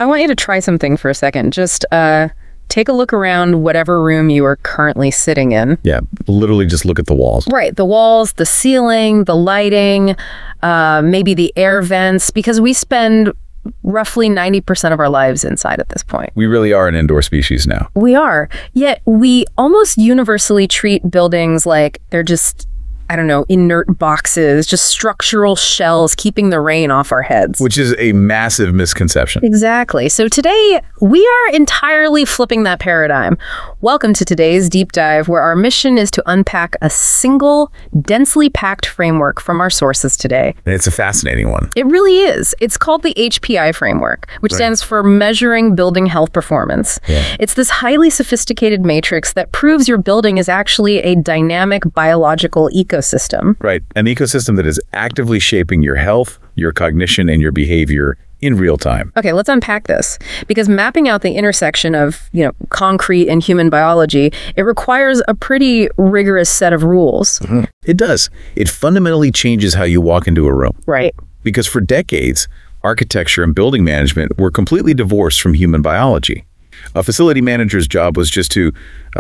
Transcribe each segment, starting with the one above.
I want you to try something for a second. Just take a look around whatever room you are currently sitting in. Yeah, literally just look at the walls. Right, the walls, the ceiling, the lighting, maybe the air vents, because we spend roughly 90% of our lives inside at this point. We really are an indoor species now. We are. Yet we almost universally treat buildings like they're just, I don't know, inert boxes, just structural shells keeping the rain off our heads. Which is a massive misconception. Exactly. So today, we are entirely flipping that paradigm. Welcome to today's deep dive, where our mission is to unpack a single, densely packed framework from our sources today. And it's a fascinating one. It really is. It's called the HPI framework, which stands for Measuring Building Health Performance. Yeah. It's this highly sophisticated matrix that proves your building is actually a dynamic biological ecosystem. Right. An ecosystem that is actively shaping your health, your cognition, and your behavior in real time. Okay, let's unpack this. Because mapping out the intersection of, concrete and human biology, it requires a pretty rigorous set of rules. Mm-hmm. It does. It fundamentally changes how you walk into a room. Right. Because for decades, architecture and building management were completely divorced from human biology. A facility manager's job was just to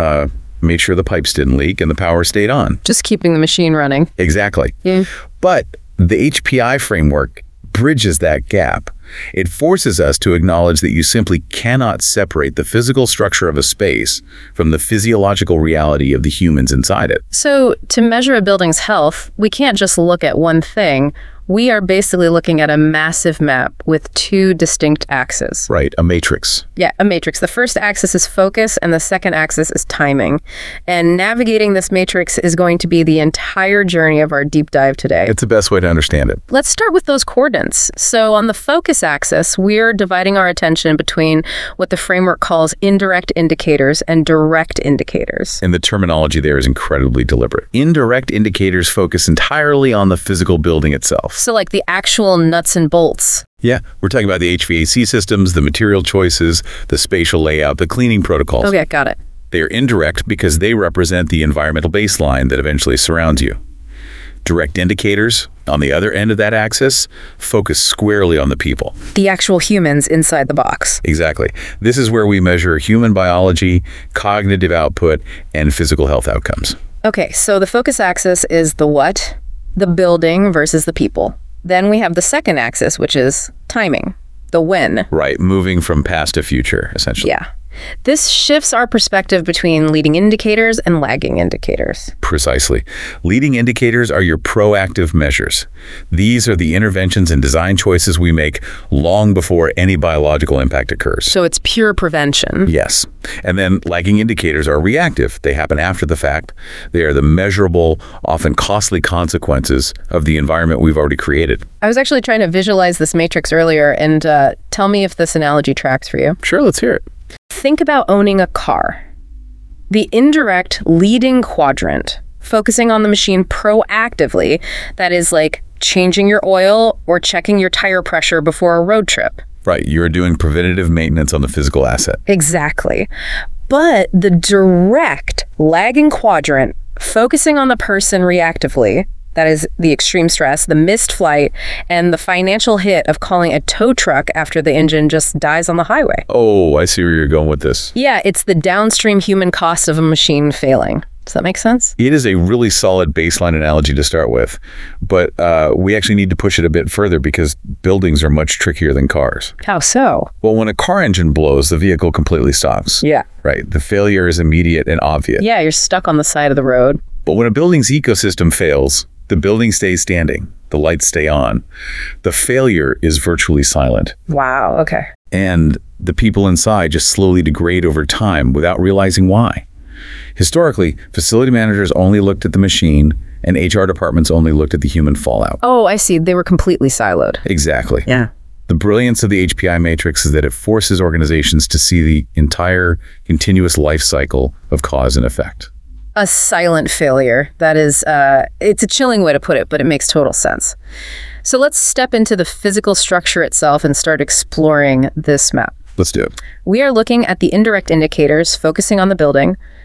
make sure the pipes didn't leak and the power stayed on. Just keeping the machine running. Exactly. Yeah. But the HPI framework bridges that gap. It forces us to acknowledge that you simply cannot separate the physical structure of a space from the physiological reality of the humans inside it. So to measure a building's health, we can't just look at one thing. We are basically looking at a massive map with two distinct axes. Right, a matrix. Yeah, a matrix. The first axis is focus and the second axis is timing. And navigating this matrix is going to be the entire journey of our deep dive today. It's the best way to understand it. Let's start with those coordinates. So on the focus axis, we're dividing our attention between what the framework calls indirect indicators and direct indicators. And the terminology there is incredibly deliberate. Indirect indicators focus entirely on the physical building itself. So like the actual nuts and bolts. Yeah, we're talking about the HVAC systems, the material choices, the spatial layout, the cleaning protocols. Okay, got it. They are indirect because they represent the environmental baseline that eventually surrounds you. Direct indicators, on the other end of that axis, focus squarely on the people. The actual humans inside the box. Exactly. This is where we measure human biology, cognitive output, and physical health outcomes. Okay, so the focus axis is the what, the building versus the people. Then we have the second axis, which is timing, the when. Right, moving from past to future, essentially. Yeah. This shifts our perspective between leading indicators and lagging indicators. Precisely. Leading indicators are your proactive measures. These are the interventions and design choices we make long before any biological impact occurs. So it's pure prevention. Yes. And then lagging indicators are reactive. They happen after the fact. They are the measurable, often costly consequences of the environment we've already created. I was actually trying to visualize this matrix earlier, and tell me if this analogy tracks for you. Sure, let's hear it. Think about owning a car. The indirect leading quadrant, focusing on the machine proactively, that is like changing your oil or checking your tire pressure before a road trip. Right, you're doing preventative maintenance on the physical asset. Exactly. But the direct lagging quadrant, focusing on the person reactively, that is the extreme stress, the missed flight, and the financial hit of calling a tow truck after the engine just dies on the highway. Oh, I see where you're going with this. Yeah, it's the downstream human cost of a machine failing. Does that make sense? It is a really solid baseline analogy to start with, but we actually need to push it a bit further because buildings are much trickier than cars. How so? Well, when a car engine blows, the vehicle completely stops. Yeah. Right. The failure is immediate and obvious. Yeah, you're stuck on the side of the road. But when a building's ecosystem fails, the building stays standing. The lights stay on. The failure is virtually silent. Wow, okay. And the people inside just slowly degrade over time without realizing why. Historically, facility managers only looked at the machine and HR departments only looked at the human fallout. Oh, I see. They were completely siloed. Exactly. Yeah. The brilliance of the HPI matrix is that it forces organizations to see the entire continuous life cycle of cause and effect. A silent failure. That is, it's a chilling way to put it, but it makes total sense. So let's step into the physical structure itself and start exploring this map. Let's do it. We are looking at the indirect indicators, focusing on the building,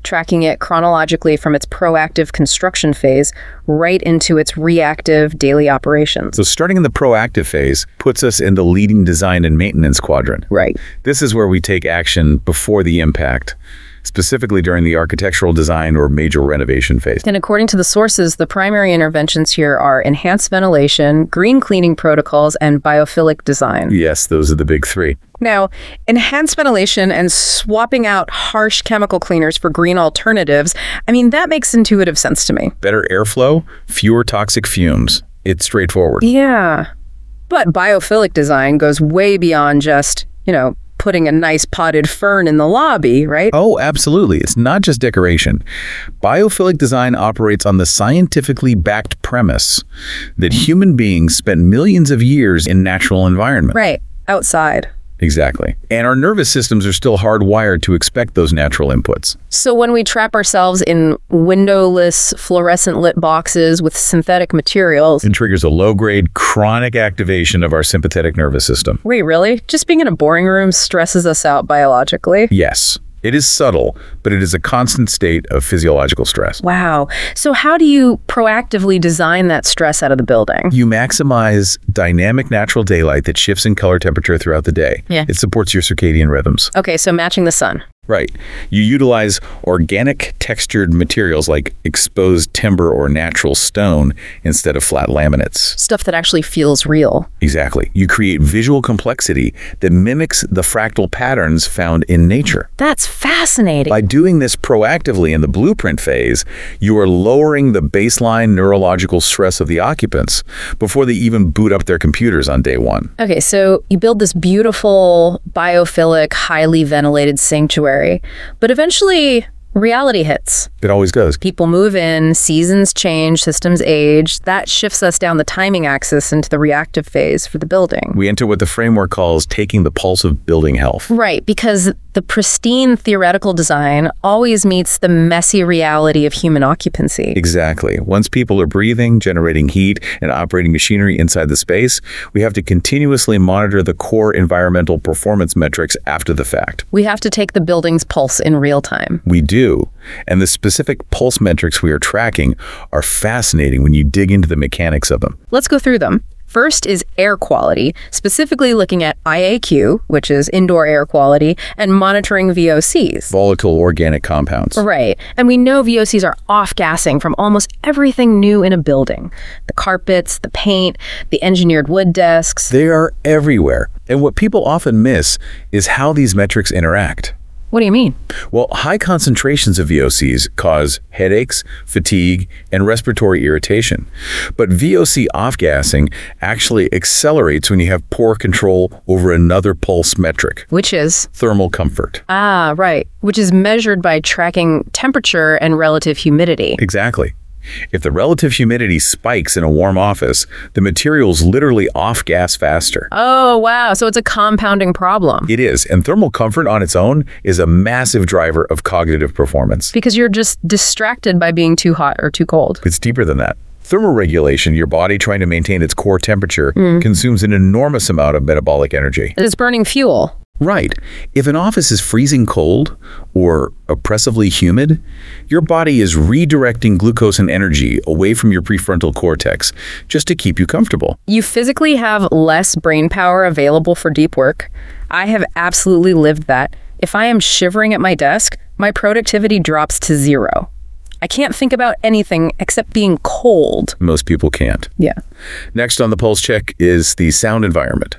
tracking it chronologically from its proactive construction phase right into its reactive daily operations. So starting in the proactive phase puts us in the leading design and maintenance quadrant. Right. This is where we take action before the impact, specifically during the architectural design or major renovation phase. And according to the sources, the primary interventions here are enhanced ventilation, green cleaning protocols, and biophilic design. Yes, those are the big three. Now, enhanced ventilation and swapping out harsh chemical cleaners for green alternatives, that makes intuitive sense to me. Better airflow, fewer toxic fumes. It's straightforward. Yeah. But biophilic design goes way beyond just, putting a nice potted fern in the lobby, right? Oh, absolutely. It's not just decoration. Biophilic design operates on the scientifically backed premise that human beings spent millions of years in natural environment. Right. Outside. Exactly. And our nervous systems are still hardwired to expect those natural inputs. So when we trap ourselves in windowless, fluorescent lit boxes with synthetic materials... It triggers a low-grade, chronic activation of our sympathetic nervous system. Wait, really? Just being in a boring room stresses us out biologically? Yes. It is subtle, but it is a constant state of physiological stress. Wow. So how do you proactively design that stress out of the building? You maximize dynamic natural daylight that shifts in color temperature throughout the day. Yeah. It supports your circadian rhythms. Okay, so matching the sun. Right. You utilize organic textured materials like exposed timber or natural stone instead of flat laminates. Stuff that actually feels real. Exactly. You create visual complexity that mimics the fractal patterns found in nature. That's fascinating. By doing this proactively in the blueprint phase, you are lowering the baseline neurological stress of the occupants before they even boot up their computers on day one. Okay, so you build this beautiful, biophilic, highly ventilated sanctuary. But eventually, reality hits. It always does. People move in, seasons change, systems age. That shifts us down the timing axis into the reactive phase for the building. We enter what the framework calls taking the pulse of building health. Right, because the pristine theoretical design always meets the messy reality of human occupancy. Exactly. Once people are breathing, generating heat, and operating machinery inside the space, we have to continuously monitor the core environmental performance metrics after the fact. We have to take the building's pulse in real time. We do. And the specific pulse metrics we are tracking are fascinating when you dig into the mechanics of them. Let's go through them. First is air quality, specifically looking at IAQ, which is indoor air quality, and monitoring VOCs. Volatile organic compounds. Right. And we know VOCs are off-gassing from almost everything new in a building. The carpets, the paint, the engineered wood desks. They are everywhere. And what people often miss is how these metrics interact. What do you mean? Well, high concentrations of VOCs cause headaches, fatigue, and respiratory irritation. But VOC off-gassing actually accelerates when you have poor control over another pulse metric. Which is? Thermal comfort. Ah, right. Which is measured by tracking temperature and relative humidity. Exactly. If the relative humidity spikes in a warm office, the materials literally off-gas faster. Oh, wow. So it's a compounding problem. It is. And thermal comfort on its own is a massive driver of cognitive performance. Because you're just distracted by being too hot or too cold. It's deeper than that. Thermoregulation, your body trying to maintain its core temperature, consumes an enormous amount of metabolic energy. It's burning fuel. Right. If an office is freezing cold or oppressively humid, your body is redirecting glucose and energy away from your prefrontal cortex just to keep you comfortable. You physically have less brain power available for deep work. I have absolutely lived that. If I am shivering at my desk, my productivity drops to zero. I can't think about anything except being cold. Most people can't. Yeah. Next on the pulse check is the sound environment,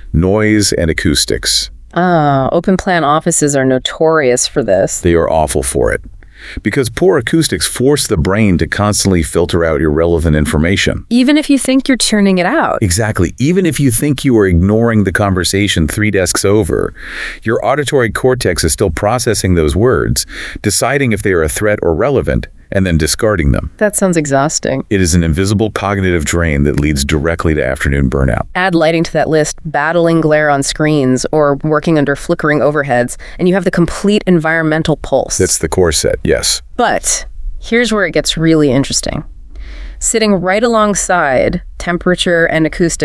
noise and acoustics. Open plan offices are notorious for this. They are awful for it. Because poor acoustics force the brain to constantly filter out irrelevant information. Even if you think you're tuning it out. Exactly. Even if you think you are ignoring the conversation 3 desks over, your auditory cortex is still processing those words, deciding if they are a threat or relevant, and then discarding them. That sounds exhausting. It is an invisible cognitive drain that leads directly to afternoon burnout. Add lighting to that list, battling glare on screens, or working under flickering overheads, and you have the complete environmental pulse. That's the core set, yes. But here's where it gets really interesting. Sitting right alongside temperature and acoustics,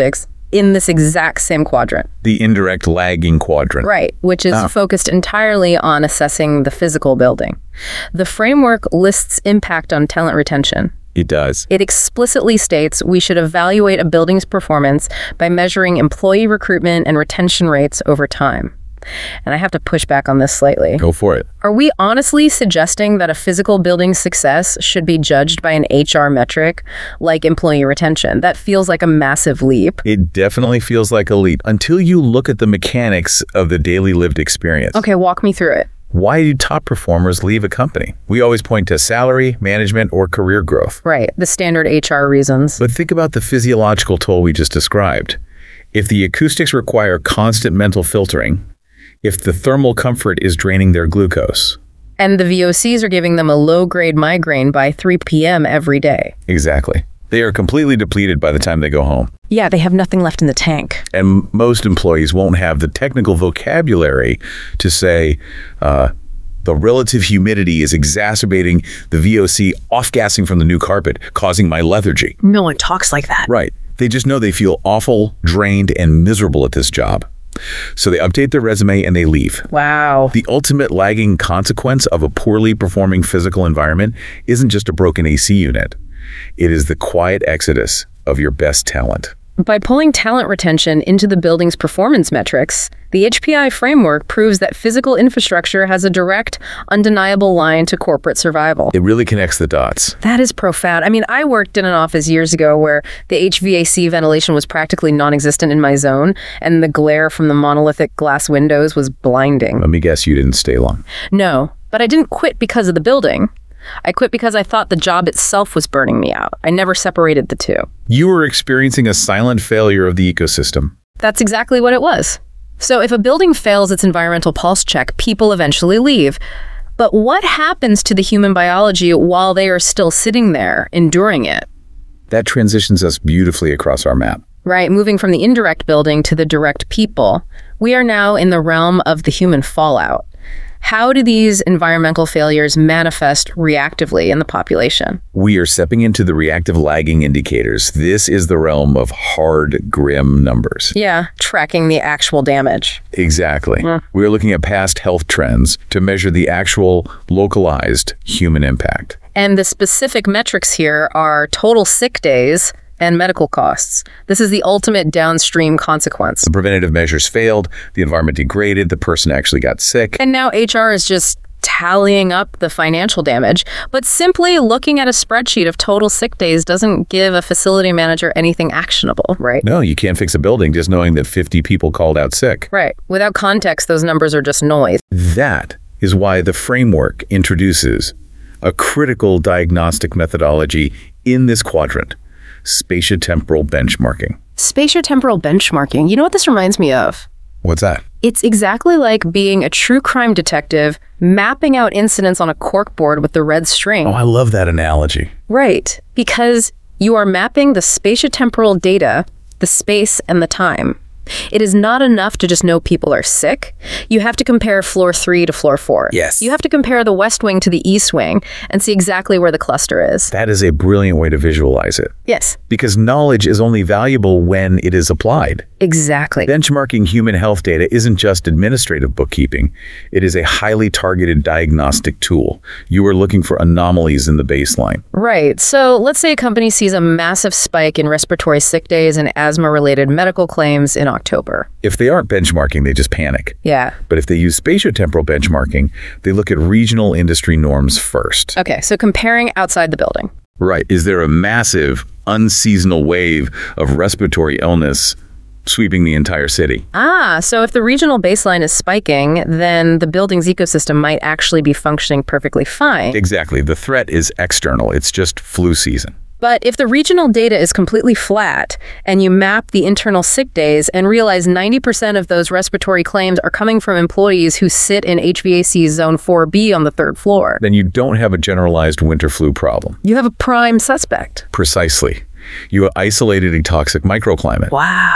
in this exact same quadrant. The indirect lagging quadrant. Right, which is focused entirely on assessing the physical building. The framework lists impact on talent retention. It does. It explicitly states we should evaluate a building's performance by measuring employee recruitment and retention rates over time. And I have to push back on this slightly. Go for it. Are we honestly suggesting that a physical building's success should be judged by an HR metric like employee retention? That feels like a massive leap. It definitely feels like a leap until you look at the mechanics of the daily lived experience. Okay, walk me through it. Why do top performers leave a company? We always point to salary, management, or career growth. Right, the standard HR reasons. But think about the physiological toll we just described. If the acoustics require constant mental filtering, if the thermal comfort is draining their glucose. And the VOCs are giving them a low-grade migraine by 3 p.m. every day. Exactly. They are completely depleted by the time they go home. Yeah, they have nothing left in the tank. And most employees won't have the technical vocabulary to say, the relative humidity is exacerbating the VOC off-gassing from the new carpet, causing my lethargy. No one talks like that. Right. They just know they feel awful, drained, and miserable at this job. So they update their resume and they leave. Wow. The ultimate lagging consequence of a poorly performing physical environment isn't just a broken AC unit. It is the quiet exodus of your best talent. By pulling talent retention into the building's performance metrics, the HPI framework proves that physical infrastructure has a direct, undeniable line to corporate survival. It really connects the dots. That is profound. I mean, I worked in an office years ago where the HVAC ventilation was practically non-existent in my zone, and the glare from the monolithic glass windows was blinding. Let me guess you didn't stay long. No, but I didn't quit because of the building. I quit because I thought the job itself was burning me out. I never separated the two. You were experiencing a silent failure of the ecosystem. That's exactly what it was. So if a building fails its environmental pulse check, people eventually leave. But what happens to the human biology while they are still sitting there, enduring it? That transitions us beautifully across our map. Right, moving from the indirect building to the direct people. We are now in the realm of the human fallout. How do these environmental failures manifest reactively in the population? We are stepping into the reactive lagging indicators. This is the realm of hard, grim numbers. Yeah, tracking the actual damage. Exactly. We're looking at past health trends to measure the actual localized human impact. And the specific metrics here are total sick days and medical costs. This is the ultimate downstream consequence. The preventative measures failed, the environment degraded, the person actually got sick. And now HR is just tallying up the financial damage, but simply looking at a spreadsheet of total sick days doesn't give a facility manager anything actionable, right? No, you can't fix a building just knowing that 50 people called out sick. Right. Without context, those numbers are just noise. That is why the framework introduces a critical diagnostic methodology in this quadrant. Spatiotemporal benchmarking. Spatiotemporal benchmarking. You know what this reminds me of? What's that? It's exactly like being a true crime detective mapping out incidents on a corkboard with the red string. Oh, I love that analogy. Right, because you are mapping the spatiotemporal data, the space, and the time. It is not enough to just know people are sick. You have to compare floor 3 to floor 4. Yes. You have to compare the west wing to the east wing and see exactly where the cluster is. That is a brilliant way to visualize it. Yes. Because knowledge is only valuable when it is applied. Exactly. Benchmarking human health data isn't just administrative bookkeeping. It is a highly targeted diagnostic tool. You are looking for anomalies in the baseline. Right. So let's say a company sees a massive spike in respiratory sick days and asthma-related medical claims in October. If they aren't benchmarking, they just panic. Yeah. But if they use spatiotemporal benchmarking, they look at regional industry norms first. Okay, so comparing outside the building. Right. Is there a massive, unseasonal wave of respiratory illness sweeping the entire city? So if the regional baseline is spiking, then the building's ecosystem might actually be functioning perfectly fine. Exactly. The threat is external. It's just flu season. But if the regional data is completely flat and you map the internal sick days and realize 90% of those respiratory claims are coming from employees who sit in HVAC zone 4B on the 3rd floor, then you don't have a generalized winter flu problem. You have a prime suspect. Precisely. You isolated a toxic microclimate. Wow.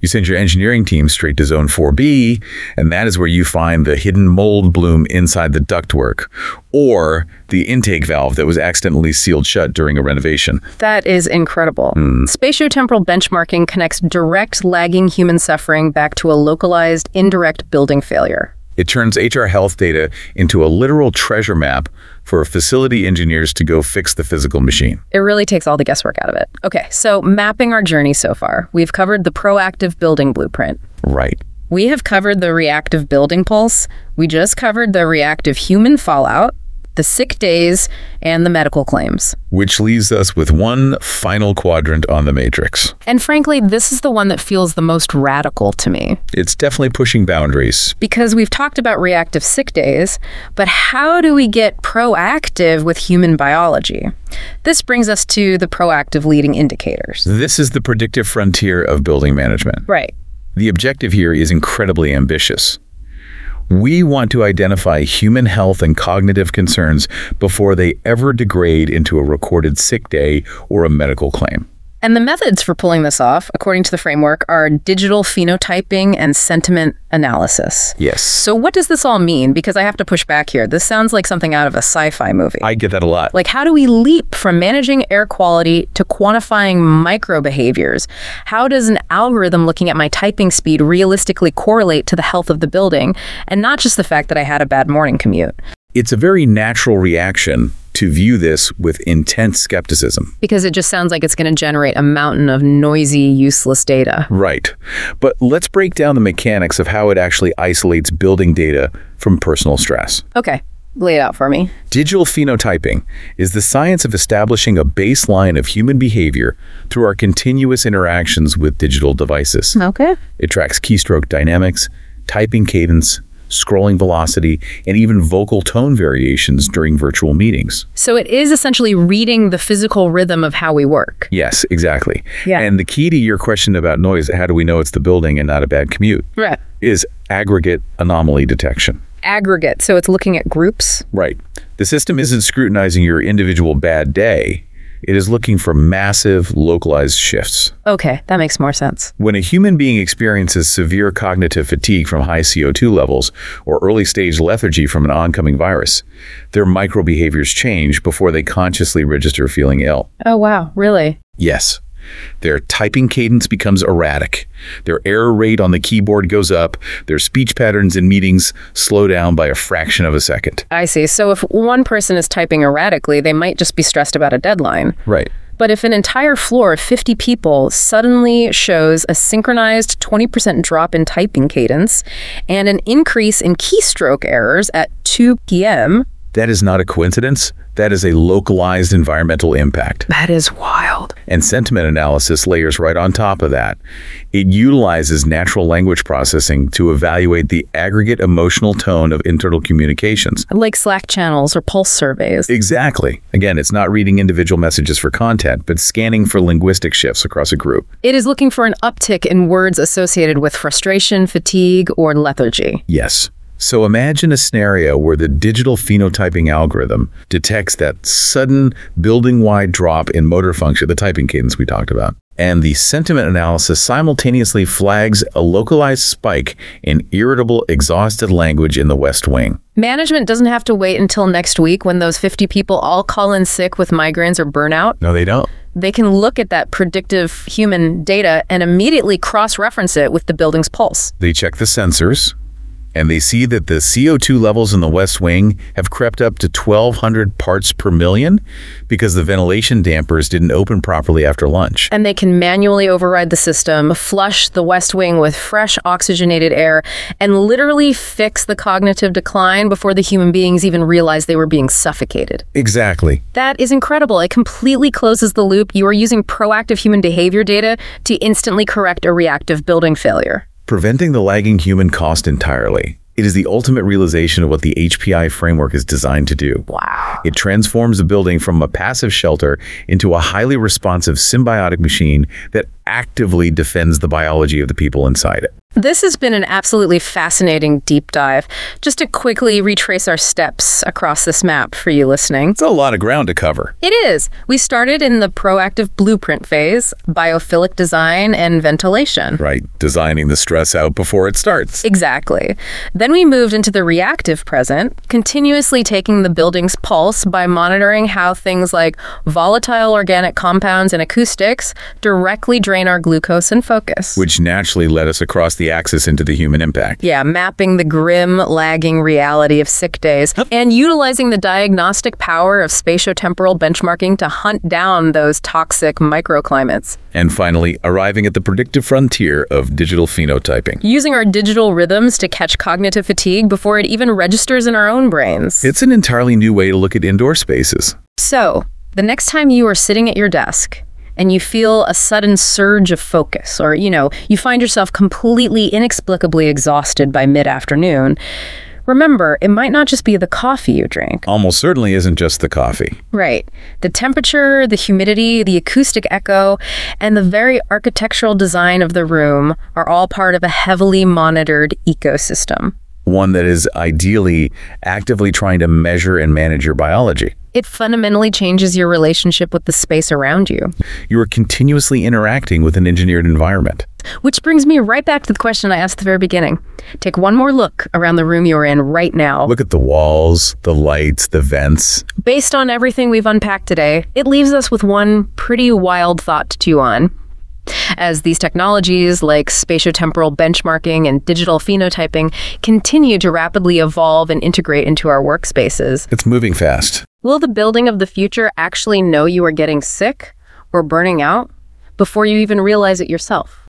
You send your engineering team straight to Zone 4B, and that is where you find the hidden mold bloom inside the ductwork, or the intake valve that was accidentally sealed shut during a renovation. That is incredible. Spatiotemporal benchmarking connects direct lagging human suffering back to a localized, indirect building failure. It turns HR health data into a literal treasure map for facility engineers to go fix the physical machine. It really takes all the guesswork out of it. Okay, so mapping our journey so far. We've covered the proactive building blueprint. Right. We have covered the reactive building pulse. We just covered the reactive human fallout, the sick days, and the medical claims. Which leaves us with one final quadrant on the matrix. And frankly, this is the one that feels the most radical to me. It's definitely pushing boundaries. Because we've talked about reactive sick days, but how do we get proactive with human biology? This brings us to the proactive leading indicators. This is the predictive frontier of building management. Right. The objective here is incredibly ambitious. We want to identify human health and cognitive concerns before they ever degrade into a recorded sick day or a medical claim. And the methods for pulling this off, according to the framework, are digital phenotyping and sentiment analysis. Yes. So what does this all mean? Because I have to push back here. This sounds like something out of a sci-fi movie. I get that a lot. Like, how do we leap from managing air quality to quantifying micro behaviors? How does an algorithm looking at my typing speed realistically correlate to the health of the building, and not just the fact that I had a bad morning commute? It's a very natural reaction to view this with intense skepticism. Because it just sounds like it's going to generate a mountain of noisy, useless data. Right. But let's break down the mechanics of how it actually isolates building data from personal stress. Okay, lay it out for me. Digital phenotyping is the science of establishing a baseline of human behavior through our continuous interactions with digital devices. Okay. It tracks keystroke dynamics, typing cadence, scrolling velocity, and even vocal tone variations during virtual meetings. So it is essentially reading the physical rhythm of how we work. Yes, exactly. Yeah. And the key to your question about noise, how do we know it's the building and not a bad commute, Right. is aggregate anomaly detection. Aggregate, so it's looking at groups. Right. The system isn't scrutinizing your individual bad day. It is looking for massive, localized shifts. Okay, that makes more sense. When a human being experiences severe cognitive fatigue from high CO2 levels or early-stage lethargy from an oncoming virus, their microbehaviors change before they consciously register feeling ill. Oh, wow, really? Yes. Their typing cadence becomes erratic. Their error rate on the keyboard goes up. Their speech patterns in meetings slow down by a fraction of a second. I see. So if one person is typing erratically, they might just be stressed about a deadline. Right. But if an entire floor of 50 people suddenly shows a synchronized 20% drop in typing cadence and an increase in keystroke errors at 2 p.m., that is not a coincidence. That is a localized environmental impact. that is wild. And sentiment analysis layers right on top of that. It utilizes natural language processing to evaluate the aggregate emotional tone of internal communications. Like Slack channels or pulse surveys. Exactly. Again, it's not reading individual messages for content, but scanning for linguistic shifts across a group. It is looking for an uptick in words associated with frustration, fatigue, or lethargy. Yes. So imagine a scenario where the digital phenotyping algorithm detects that sudden building-wide drop in motor function, the typing cadence we talked about, and the sentiment analysis simultaneously flags a localized spike in irritable, exhausted language in the West Wing. Management doesn't have to wait until next week when those 50 people all call in sick with migraines or burnout. No, they don't. They can look at that predictive human data and immediately cross-reference it with the building's pulse. They check the sensors, and they see that the CO2 levels in the West Wing have crept up to 1,200 parts per million because the ventilation dampers didn't open properly after lunch. And they can manually override the system, flush the West Wing with fresh oxygenated air, and literally fix the cognitive decline before the human beings even realized they were being suffocated. Exactly. That is incredible. It completely closes the loop. You are using proactive human behavior data to instantly correct a reactive building failure. Preventing the lagging human cost entirely. It is the ultimate realization of what the HPI framework is designed to do. Wow. It transforms a building from a passive shelter into a highly responsive symbiotic machine that actively defends the biology of the people inside it. This has been an absolutely fascinating deep dive. Just to quickly retrace our steps across this map for you listening. It's a lot of ground to cover. It is. We started in the proactive blueprint phase, biophilic design and ventilation. Right, designing the stress out before it starts. Exactly. Then we moved into the reactive present, continuously taking the building's pulse by monitoring how things like volatile organic compounds and acoustics directly drain our glucose and focus. Which naturally led us across the axis into the human impact. Yeah, mapping the grim, lagging reality of sick days and utilizing the diagnostic power of spatiotemporal benchmarking to hunt down those toxic microclimates. And finally, arriving at the predictive frontier of digital phenotyping. Using our digital rhythms to catch cognitive fatigue before it even registers in our own brains. It's an entirely new way to look at indoor spaces. So, the next time you are sitting at your desk and you feel a sudden surge of focus, or, you find yourself completely inexplicably exhausted by mid-afternoon, remember, it might not just be the coffee you drink. Almost certainly isn't just the coffee. Right. The temperature, the humidity, the acoustic echo, and the very architectural design of the room are all part of a heavily monitored ecosystem. One that is ideally actively trying to measure and manage your biology. It fundamentally changes your relationship with the space around you. You are continuously interacting with an engineered environment. Which brings me right back to the question I asked at the very beginning. Take one more look around the room you're in right now. Look at the walls, the lights, the vents. Based on everything we've unpacked today, it leaves us with one pretty wild thought to chew on. As these technologies like spatiotemporal benchmarking and digital phenotyping continue to rapidly evolve and integrate into our workspaces, It's moving fast. will the building of the future actually know you are getting sick or burning out before you even realize it yourself?